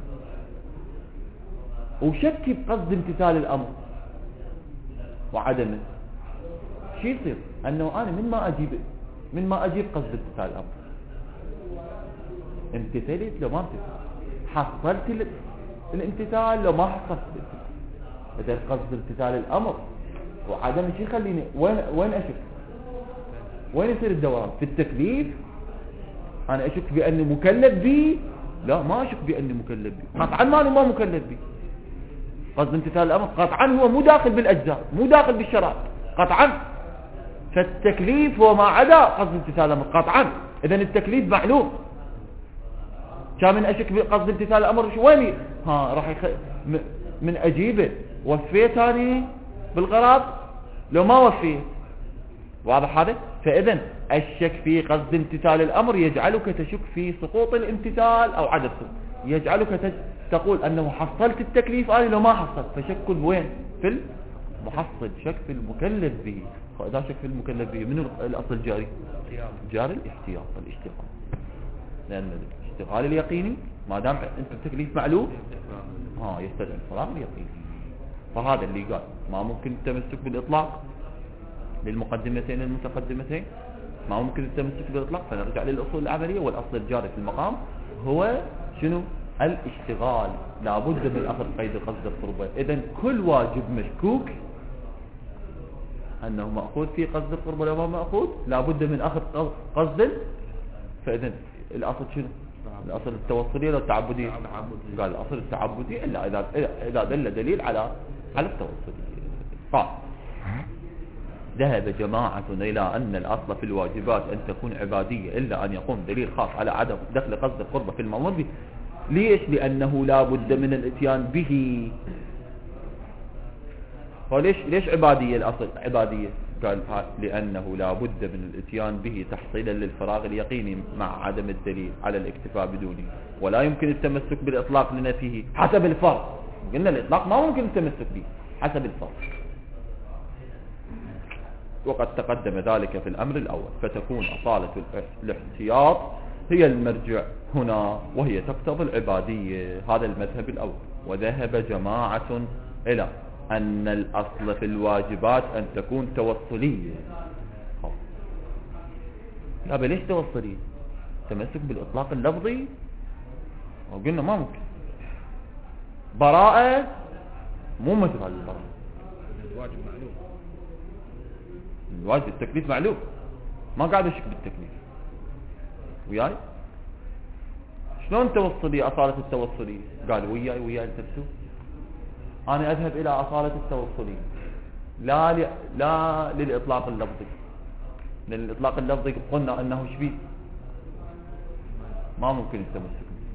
وشك بقصد امتثال الأمر وعدمه. شو يصير؟ أنه أنا من ما أجيب من ما أجيب قصد امتثال الأمر، امتثلت لو ما امتثلت، حصلت الامتثال لو ما حصلت الامتثال. إذا قصد امتثال الأمر وعدمه شو يخليني وين وين أشك؟ وين يصير الدوران؟ في التكليف أنا أشك بأني مكلف به؟ لا، ما أشك بأني مكلف به قطعا، ما أنا ما مكلف به. قصد امتثال الأمر قطعا هو مو داخل بالأجزاء، مو داخل بالشرائط قطعا. فالتكليف هو ما عدا قصد امتثال الأمر قطعا. إذن التكليف معلوم. كان من أشك بقصد امتثال الأمر شو وين ها راح يخ... م... من أجيبه وفيت هاني بالغرض لو ما وفيت. واضح هذا؟ فإذن الشك في قصد امتثال الأمر يجعلك تشك في سقوط الامتثال أو عدم سقوط، يجعلك تج... تقول أنه حصلت التكليف أنا لو ما حصلت. فشك وين؟ في المحصل، شك في المكلف به. فإذا شك في المكلف به من الأصل الجاري؟ جاري الاحتياط الاشتغال. لأن الاشتغال اليقيني ما دام أنت التكليف معلوم ها يستدعي الصلاة اليقيني. فهذا اللي قال ما ممكن التمسك بالإطلاق للمقدمتين المتقدمتين، ما ممكن التمسك بالإطلاق، فنرجع للأصول العملية. والأصل الجاري في المقام هو شنو؟ الاشتغال. لابد من أخذ قيد قصد القربة. إذن كل واجب مشكوك أنه مأخوذ في قصد القربة لو ما مأخوذ لابد من أخذ قصد. فإذن الأصل شنو؟ الأصل التوصلية ولا التعبدية؟ التعبدية. قال الأصل التعبدية إلا إذا إذا دل دليل على على التوصلية. قال ذهب جماعة إلى أن الأصل في الواجبات أن تكون عبادية إلا أن يقوم دليل خاص على عدم دخل قصد القربة في المأمور به. ليش؟ لأنه لا بد من الاتيان به. وليش ليش عبادية الأصل عبادية؟ قال لأنه لا بد من الاتيان به تحصيلا للفراغ اليقيني مع عدم الدليل على الاكتفاء بدونه، ولا يمكن التمسك بالإطلاق لنفيه حسب الفرق. قلنا الإطلاق ما ممكن التمسك به حسب الفرق، وقد تقدم ذلك في الأمر الأول، فتكون أصالة الاحتياط هي المرجع هنا وهي تقتضي العبادية. هذا المذهب الأول. وذهب جماعة إلى أن الأصل في الواجبات أن تكون توصلية. لا ليش توصلية؟ تمسك بالإطلاق اللفظي، وقلنا ما ممكن. براءة مو مثل هذه البراءة. الواجب معلوم، الواجب التكليف معلوم، ما قاعد أشك بالتكليف. وياي شلون توصلية؟ أصالة التوصلية قال وياي وياي التفسير. أنا أذهب إلى أصالة التوصلية لا ل... لا للإطلاق اللفظي، لأن الإطلاق اللفظي قلنا أنه شبيه ما ممكن التمسك به.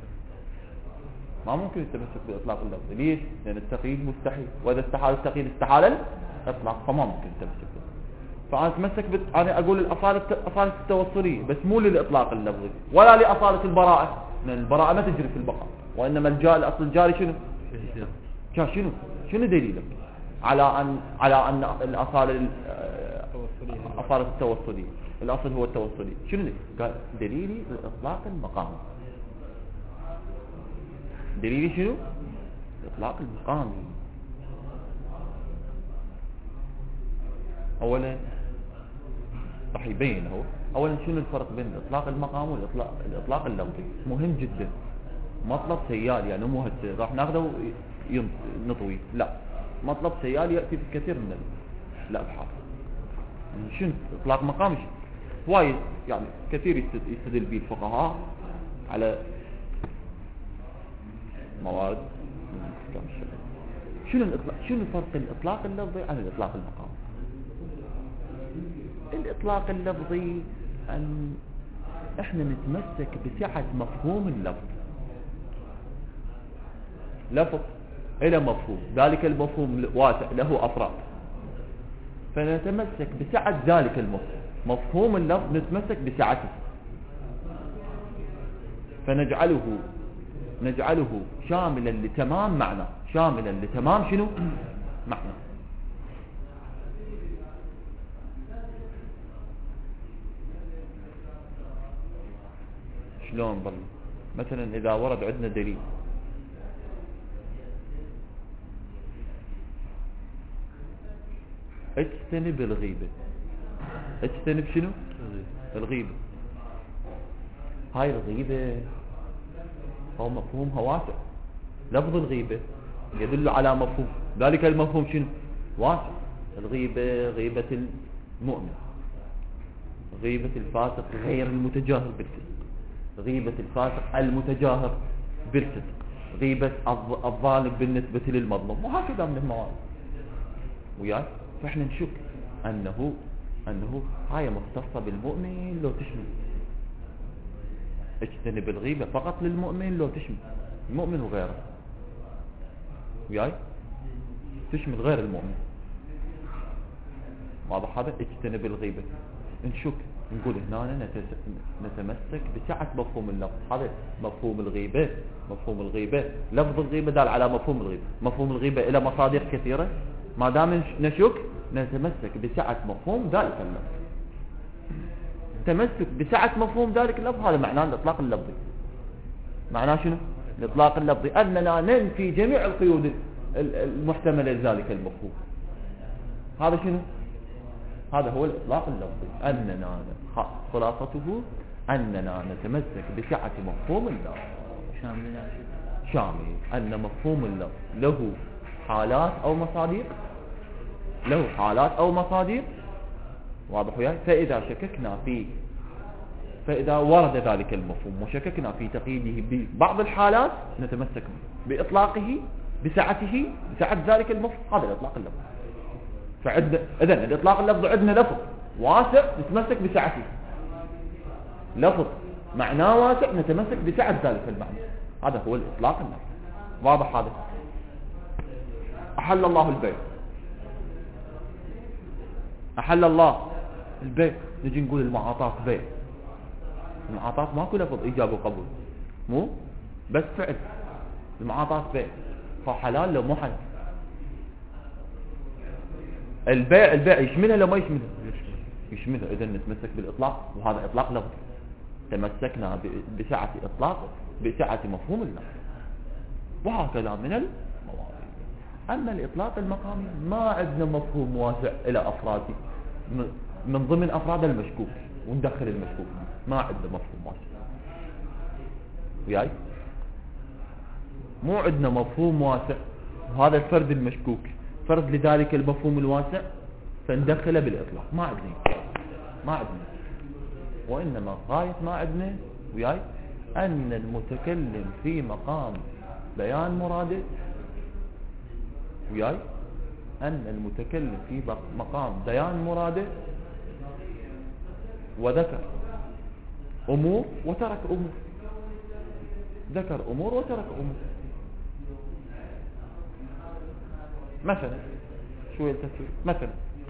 ما ممكن التمسك بالإطلاق اللفظي. ليش؟ لأن التقييد مستحيل، وإذا استحال التقييد استحال الإطلاق، فما ممكن التمسك به. فأنا أتمسك بت... أنا أقول الأصالة أصالة التوصلية بس مو للإطلاق اللفظي ولا لأصالة البراءة، لأن البراءة ما تجري في البقاء، وإنما الجاري الأصل الجاري شنو؟ كان شنو شنو دليلك على أن على أن الأصالة أصالة التوصلية الأصل هو التوصلي؟ شنو دليل؟ قال دليلي الإطلاق المقامي. دليلي شنو؟ الإطلاق المقامي. أولا راح يبين هو أولا شنو الفرق بين الإطلاق المقامي والإطلاق الإطلاق اللفظي. مهم جدا، مطلب سيال يعني مو هسه راح ناخذه نطوي، لا، مطلب سيال يأتي في كثير من الأبحاث. شنو إطلاق مقامي؟ وايد يعني كثير يستدل به الفقهاء على موارد كم شيء. شنو الإطلاق؟ شنو فرق الإطلاق اللفظي عن الإطلاق المقامي؟ الإطلاق اللفظي أن احنا نتمسك بسعة مفهوم اللفظ. لفظ إلى مفهوم، ذلك المفهوم واسع له أفراد، فنتمسك بسعة ذلك المفهوم. مفهوم اللفظ نتمسك بسعته، فنجعله نجعله شاملا لتمام معنى، شاملا لتمام شنو؟ معنى. شلون بالله؟ مثلا إذا ورد عندنا دليل اجتنب الغيبة. اجتنب شنو؟ الغيبة. هاي الغيبة هو مفهومها واسع. لفظ الغيبة يدل على مفهوم، ذلك المفهوم شنو؟ واسع. الغيبة غيبة المؤمن، غيبة الفاسق غير المتجاهر بالفسق، غيبة الفاسق المتجاهر بالفسق، غيبة الظالم بالنسبة للمظلوم، وهكذا من الموارد. وياي فإحنا نشك أنه أنه هاي مختصة بالمؤمن لو تشمل. اجتنب الغيبة فقط للمؤمن لو تشمل المؤمن وغيره. وياي تشمل غير المؤمن. واضح هذا؟ اجتنب الغيبة. نشك نقول هنا نتمسك بسعة مفهوم اللفظ. هذا مفهوم الغيبة. مفهوم الغيبة لفظ الغيبة دال على مفهوم الغيبة. مفهوم الغيبة إلى مصادر كثيرة. ما دام نشك نتمسك بسعة مفهوم ذلك اللفظ. تمسك بسعة مفهوم ذلك اللفظ هذا معناه الإطلاق اللفظي. معناه شنو؟ الإطلاق اللفظي أننا ننفي جميع القيود المحتملة لذلك المفهوم. هذا شنو؟ هذا هو الإطلاق اللفظي. أننا خلاصته أننا نتمسك بسعة مفهوم اللفظ شامل شامل. أن مفهوم اللفظ له حالات أو مصادر، له حالات أو مصادر. واضح وياي؟ فإذا شككنا في فإذا ورد ذلك المفهوم وشككنا في تقييده ببعض الحالات نتمسك بإطلاقه بسعته بسعة ذلك المفهوم. هذا الإطلاق اللفظ. فعندنا إذن الإطلاق اللفظ عندنا لفظ واسع نتمسك بسعته، لفظ معناه واسع نتمسك بسعة ذلك المعنى. هذا هو الإطلاق اللفظ. واضح هذا؟ أحل الله البيع، أحل الله البيع، نجي نقول المعاطاة بيع. المعاطاة ماكو لفظ إيجاب وقبول، مو بس فعل. المعاطاة بيع، فحلال لو مو حلال. البيع البيع يشملها لو ما يشملها؟ يشملها. إذا نتمسك بالإطلاق، وهذا إطلاق لفظ. تمسكنا بسعة إطلاق بسعة مفهوم اللفظ. وهكذا من المواضيع. أما الإطلاق المقامي ما عندنا مفهوم واسع إلى أفراده من ضمن أفراد المشكوك وندخل المشكوك، ما عندنا مفهوم واسع. وياي مو عندنا مفهوم واسع، وهذا الفرد المشكوك فرد لذلك المفهوم الواسع فندخله بالإطلاق. ما عندنا ما عندنا وإنما غاية ما عندنا وياي أن المتكلم في مقام بيان مراده، وياي أن المتكلم في مقام بيان مراده وذكر أمور وترك أمور، ذكر أمور وترك أمور. مثلا شوية التفسير، مثلا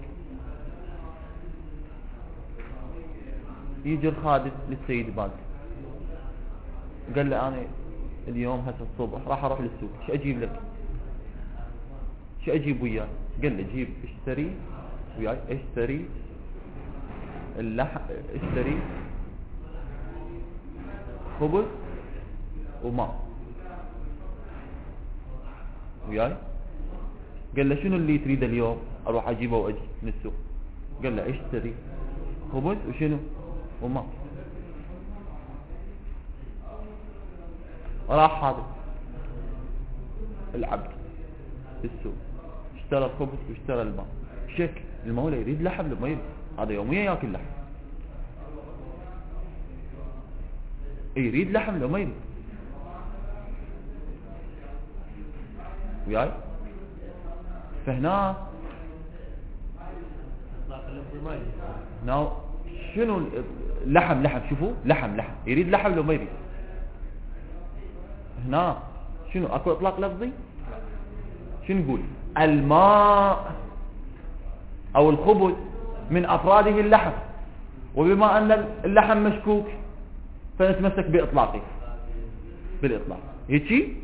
يجي الخادم للسيد باز قال له أنا اليوم هسه الصبح راح أروح للسوق، شو أجيب لك؟ شو أجيب وياك؟ قال له جيب اشتري وياي اشتري اللحم، اشتري خبز وماء وياي. قال له شنو اللي تريد اليوم اروح اجيبه واجي من السوق؟ قال له اشتري خبز وشنو وماء. راح هذا العبد في السوق اشترى الخبز واشترى الماء. شك المولى يريد لحم لما يريد، هذا يوميا ياكل لحم، يريد لحم لما يريد وياي. فهنا ناو شنو اللحم؟ لحم شوفوا لحم لحم يريد لحم لو ما يريد. هنا شنو اكو اطلاق لفظي؟ شنو نقول؟ الماء او الخبز من افراده اللحم، وبما ان اللحم مشكوك فنتمسك باطلاقه بالاطلاق هيك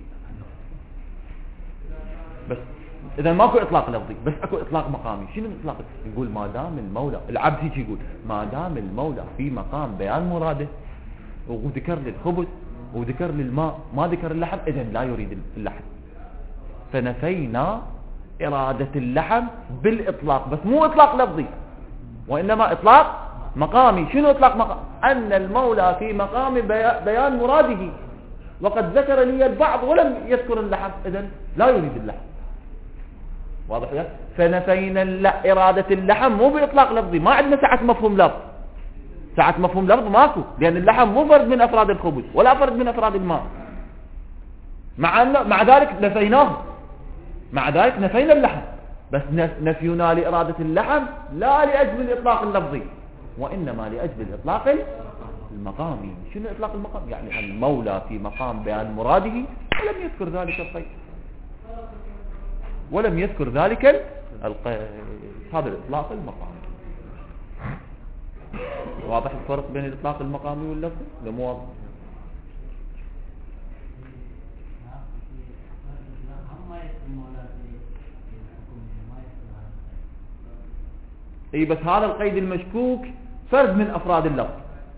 بس. اذا ماكو اطلاق لفظي بس اكو اطلاق مقامي. شنو الاطلاق؟ نقول ما دام المولى العبد هيك يقول ما دام المولى في مقام بيان مراده وذكر للخبز وذكر للماء ما ذكر اللحم، اذا لا يريد اللحم. فنفينا إرادة اللحم بالإطلاق، بس مو إطلاق لفظي وإنما إطلاق مقامي. شنو إطلاق مقامي؟ أن المولى في مقام بيان مراده وقد ذكر لي البعض ولم يذكر اللحم، إذن لا يريد اللحم. واضح يا؟ فنفينا إرادة اللحم مو بإطلاق لفظي، ما عندنا سعة مفهوم لفظ. سعة مفهوم لفظ ماكو، لأن اللحم مو فرد من أفراد الخبز ولا فرد من أفراد الماء. مع أن مع ذلك نفيناه، مع ذلك نفينا اللحم، بس نفينا لإرادة اللحم لا لأجل الإطلاق اللفظي وإنما لأجل الإطلاق المقامي. شنو الإطلاق المقامي؟ يعني المولى في مقام بيان مراده ولم يذكر ذلك القيد، ولم يذكر ذلك القيد. هذا الإطلاق المقامي. واضح الفرق بين الإطلاق المقامي واللفظي؟ لا مو واضح؟ اي بس هذا القيد المشكوك فرد من افراد اللفظ،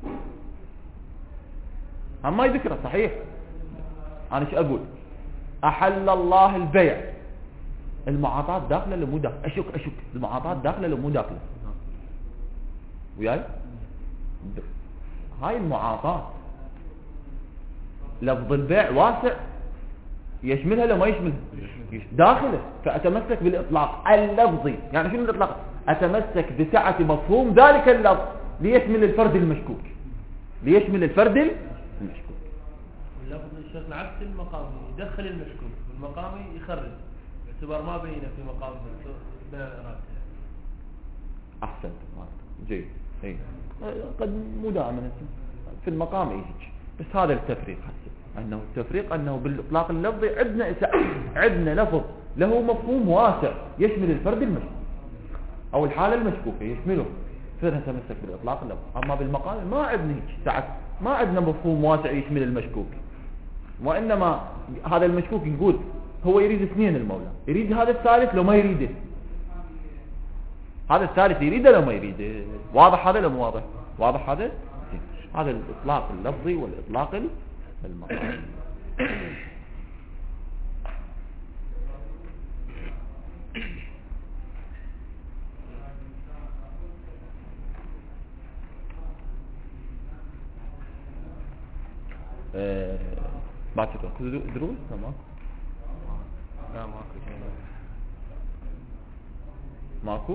هم ما يذكره صحيح. انا ايش اقول؟ احل الله البيع، المعاطاة داخله ولا مو داخله؟ اشك اشك المعاطاة داخله ولا مو داخله؟ وياي هاي المعاطاة لفظ البيع واسع يشملها لو ما يشملها داخله، فأتمسك بالإطلاق اللفظي. يعني شنو الإطلاق؟ أتمسك بسعة مفهوم ذلك اللفظ ليشمل الفرد المشكوك. ليشمل الفرد المشكوك. اللفظ الشكل عكس المقامي يدخل المشكوك والمقامي يخرج باعتبار ما بينه في مقام بين الإرادة. أحسن جيد. إيه قد مو دائما في المقام يجي، بس هذا التفريق حسب أنه التفريق أنه بالإطلاق اللفظي عندنا عندنا لفظ له مفهوم واسع يشمل الفرد المشكوك أو الحالة المشكوكة يشمله، فنتمسك بالإطلاق اللفظي. أما بالمقام ما عندنا ساعة ما عندنا مفهوم واسع يشمل المشكوك، وإنما هذا المشكوك نقول هو يريد اثنين، المولى يريد هذا الثالث لو ما يريده، هذا الثالث يريده لو ما يريده. واضح هذا لو مو واضح؟ واضح هذا؟ هذا الإطلاق اللفظي والإطلاق المقامي. أه باكر دروس تمام؟ لا ماكو شيء. ماكو؟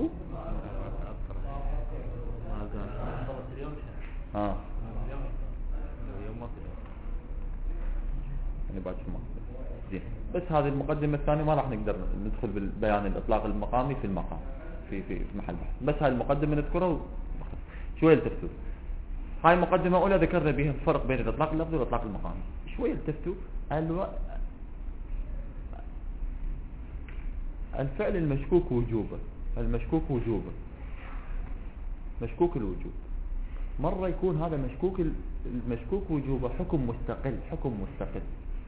ما زال. ها. اليوم ماكو. يعني باكر ماكو. زين. بس هذه المقدمة الثانية ما راح نقدر ندخل بالبيان الإطلاق المقامي في المقام في في محل بحث، بس هاي المقدمة نذكرها شوية التفتوا. هاي مقدمة أولى ذكرنا بها الفرق بين الإطلاق اللفظي والإطلاق المقامي. شوية التفتوا الو... الفعل المشكوك وجوبه، المشكوك وجوبه، مشكوك الوجوب، مرة يكون هذا مشكوك المشكوك وجوبه حكم مستقل، حكم مستقل.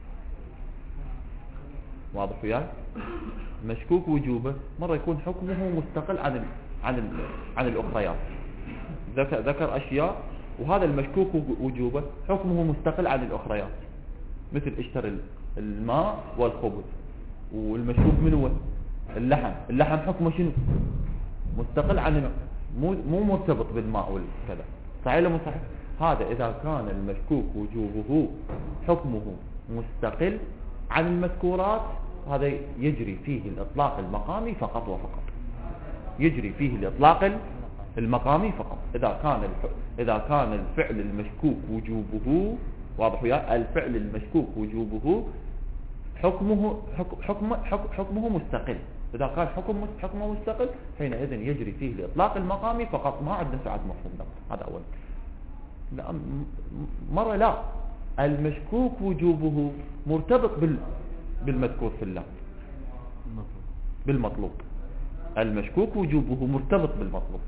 واضح وياي؟ مشكوك وجوبه مرة يكون حكمه مستقل عن ال... عن ال... عن الأخريات. ذكر ذكر أشياء وهذا المشكوك وجوبه حكمه مستقل عن الأخريات، مثل اشتري الماء والخبز. والمشكوك من هو؟ اللحم. اللحم حكمه شنو؟ مستقل عن مو مو مرتبط بالماء والكذا. صحيح ولا مو صحيح؟ هذا إذا كان المشكوك وجوبه حكمه مستقل عن المذكورات هذا يجري فيه الإطلاق المقامي فقط وفقط. يجري فيه الإطلاق المقامي فقط إذا كان الف... إذا كان الفعل المشكوك وجوبه، واضح وياه؟ الفعل المشكوك وجوبه حكمه حكم حكم حكم حكمه مستقل. إذا كان حكم حكمه مستقل حينئذ يجري فيه الإطلاق المقامي فقط، ما عندنا ساعة مفهوم ده. هذا أول. لا مرة لا، المشكوك وجوبه مرتبط بال بالمذكور في اللفظ، بالمطلوب. المشكوك وجوبه مرتبط بالمطلوب.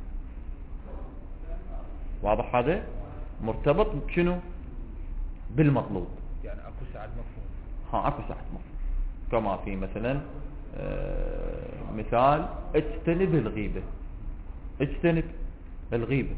واضح هذا؟ مرتبط بشنو؟ بالمطلوب. يعني اكو ساعة مفهوم. ها اكو ساعة مفهوم. كما في مثلا آه مثال اجتنب الغيبة. اجتنب الغيبة.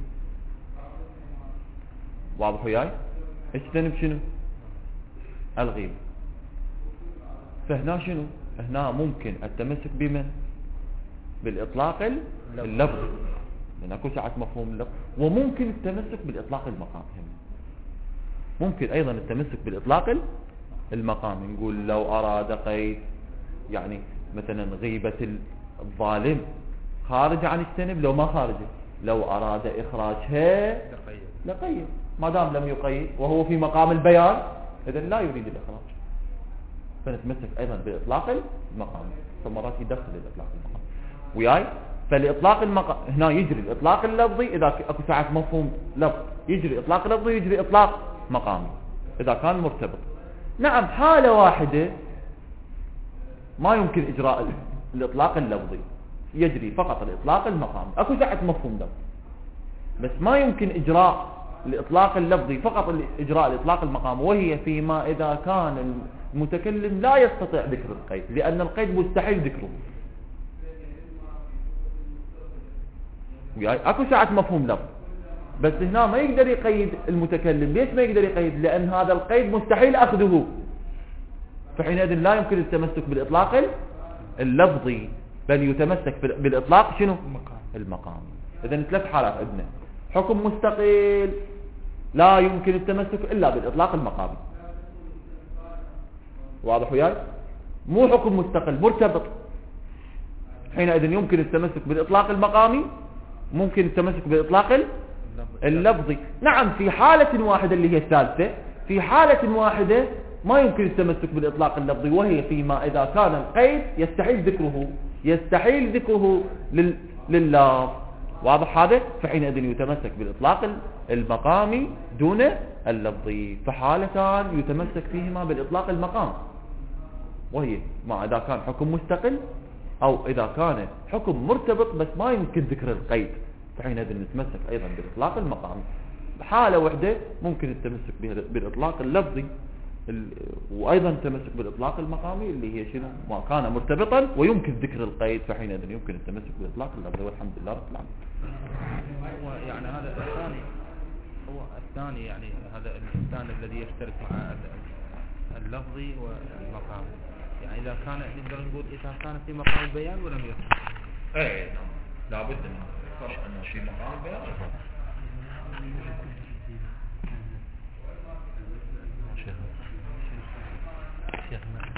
واضح وياي؟ اجتنب شنو؟ الغيبة. فهنا شنو؟ هنا ممكن التمسك بمن؟ بالإطلاق اللفظي، لأن اكو ساعة مفهوم اللفظ. وممكن التمسك بالإطلاق المقامي. ممكن أيضا التمسك بالإطلاق المقامي. نقول لو أراد قيد، يعني مثلا غيبة الظالم خارج عن اجتنب، لو ما خارجه لو أراد إخراجها لقيد. ما دام لم يقيد وهو في مقام البيان إذن لا يريد الإخراج، فنتمسك أيضا بالإطلاق المقامي. فمرات يدخل الإطلاق المقامي وياي. فالإطلاق المقام هنا يجري الإطلاق اللفظي إذا أكو ساعة مفهوم لفظ، يجري إطلاق لفظي يجري إطلاق مقامي إذا كان مرتبط. نعم حالة واحدة ما يمكن إجراء الإطلاق اللفظي، يجري فقط الإطلاق المقامي. أكو ساعة مفهوم لفظ بس ما يمكن إجراء الإطلاق اللفظي، فقط إجراء الإطلاق المقامي، وهي فيما إذا كان المتكلم لا يستطيع ذكر القيد، لأن القيد مستحيل ذكره. اكو ساعة مفهوم لفظ بس هنا ما يقدر يقيد المتكلم. ليش ما يقدر يقيد؟ لأن هذا القيد مستحيل أخذه، فحينئذ لا يمكن التمسك بالإطلاق اللفظي، بل يتمسك بالإطلاق شنو؟ المقامي. إذن ثلاث حالات عندنا: حكم مستقل لا يمكن التمسك إلا بالإطلاق المقامي. واضح وياي؟ مو حكم مستقل مرتبط، حينئذ يمكن التمسك بالإطلاق المقامي، ممكن التمسك بالإطلاق اللفظي. نعم في حالة واحدة اللي هي الثالثة، في حالة واحدة ما يمكن التمسك بالإطلاق اللفظي، وهي فيما إذا كان القيد يستحيل ذكره يستحيل ذكره لل... لللفظ. واضح هذا؟ فحينئذ يتمسك بالإطلاق المقامي دون اللفظي. فحالتان يتمسك فيهما بالإطلاق المقام، وهي ما إذا كان حكم مستقل أو إذا كان حكم مرتبط بس ما يمكن ذكر القيد، فحينئذ نتمسك أيضا بالإطلاق المقامي. بحالة واحدة ممكن التمسك بالإطلاق اللفظي وأيضا التمسك بالإطلاق المقامي اللي هي شنو؟ ما كان مرتبطا ويمكن ذكر القيد، فحينئذ يمكن التمسك بالإطلاق اللفظي. والحمد لله رب العالمين. هو يعني هذا الثاني هو الثاني يعني هذا الثاني الذي يشترك مع اللفظي والمقام، يعني إذا كان نقدر نقول إذا كان في مقام البيان ولم يكن. أي نعم، لابد من فرق أنه في مقام البيان. شيخ شيخ